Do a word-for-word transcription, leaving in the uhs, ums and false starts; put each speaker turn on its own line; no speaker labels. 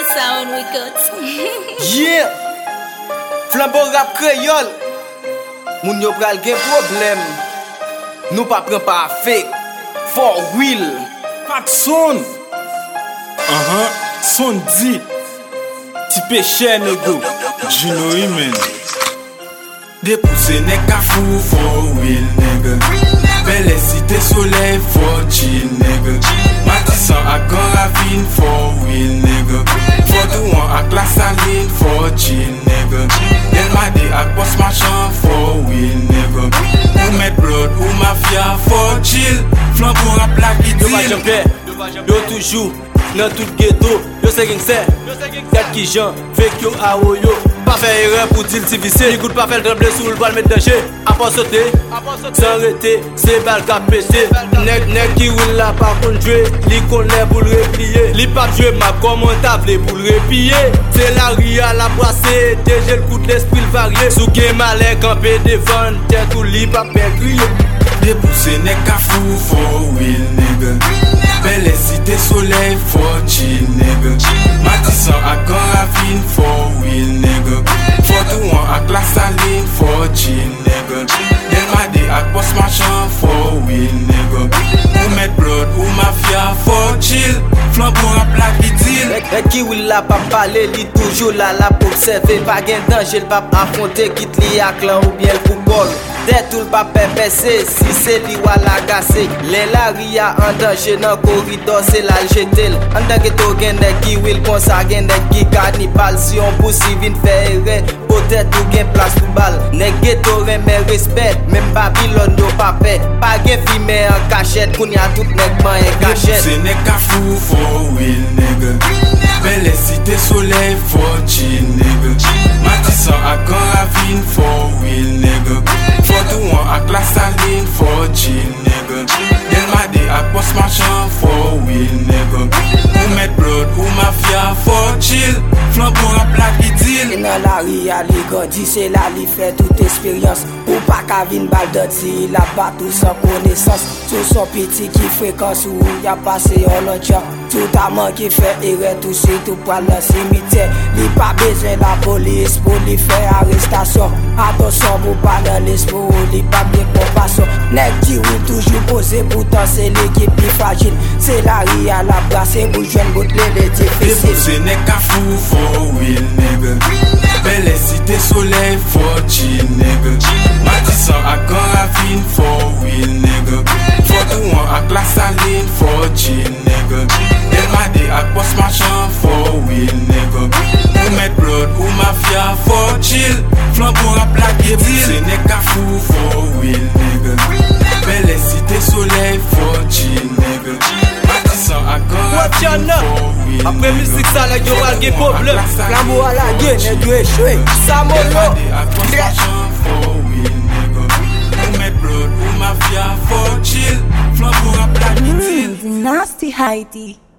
Sound Records.
Yeah, flambeau rap créole. Moun yo pral gen problème. Nou pa pren pa fake. For real.
Pas de son. Uh-huh. Son dit. Ti péché nego. Gino Imen.
Dépoussé n'est qu'à fou for real nigga. Belle cité soleil for chill nigga. Matissan à grand ravine for real nigga. For douan à classe saline for chill nigga. Del madi à boss machin for real nigga. Ou met blood ou mafia for chill. Flambeau rap la qui
Yo pa jambe, yo toujou nan tout ghetto. Yo se gen se, kat ki jan, fake yo a ou yo. Pa fè erreur pour dire ti vissé. Li gout pa fè tremble sou l'val met danger. A pas sauter, sans rete, se bal ka pété. Nèg nèg ki roule la pa kon jwe. Li konè pou l'replier. Li pa jwe ma comment table pour l'repier. C'est la ria la brassée, déjà le coup de l'esprit varié. Sou gen malè campé devant, tête ou li pa pè crier.
Dépoussé n'est qu'à fou for real nigga. Belle cité soleil for chill nigga. Matissan à grand ravine for real nigga. For douan à classe saline for chill nigga. Del madi à boss machin for real nigga. Ou met blood ou mafia for chill. Flambeau rap la qui deal.
Ek ki will la pa pale, li toujou la la pou observe. Pa gen danger, l pa affronte, kit li ak lan ou bien l football. De tout l pa pepese, si se li wala gase. Le la ria en danger nan koridor, se la l jetel. An da geto gen nek ki will konsa, gen nek ki kanibal. Si on poussi vin fè ere, potet ou gen plas pou bal. Nek geto reme respect, men Babylon yo pa pe. Pa gen fime an kachet, koun ya tout nek man en kachet.
Se nek ka fou for real nigga. Belle cité soleil for chill nigga. Matissan à grand ravine for real nigga. For douan à classe saline for chill nigga. Del madi à boss machin for real nigga. Ou met blood ou mafia for chill. Flambeau rap la qui deal.
Nan la ria li grandi, c'est là li fait toute expérience. Ou pas qu'à vin bal de ti, la bat tout sans connaissance. Tout son petit qui fréquence ou y a passé en l'autre. Tout amant qui fait erreur, tout c'est tout pour le cimetière. Li pas besoin la police pour li faire arrestation. Attention pour pas dans l'esprit, li pas bien compassion. Nèg qui roule toujours posé, pourtant c'est l'équipe plus fragile. C'est la ria la brassée, pour joindre bout les difficiles.
Dépoussé n'est qu'à fou for real nigga. Belle cité soleil for chill nigga. Matissan à grand ravine for real nigga. For douan à classe saline for chill nigga. Del madi à boss machin for real nigga. Ou met blood ou mafia for chill. Flambeau rap la qui deal. Ce n'est qu'à fou for real nigga. Belle cité soleil for chill nigga. Matissan à grand ravine for real nigga.
Après musique ça la yo al gen problème.
L'amour à la gueule, nèg yo échoué. Ça
Del
mollo.
madi à boss machin for real nigga. Ou met blood ou mafia for chill. Flambeau rap la qui deal.
Nasty Heidi.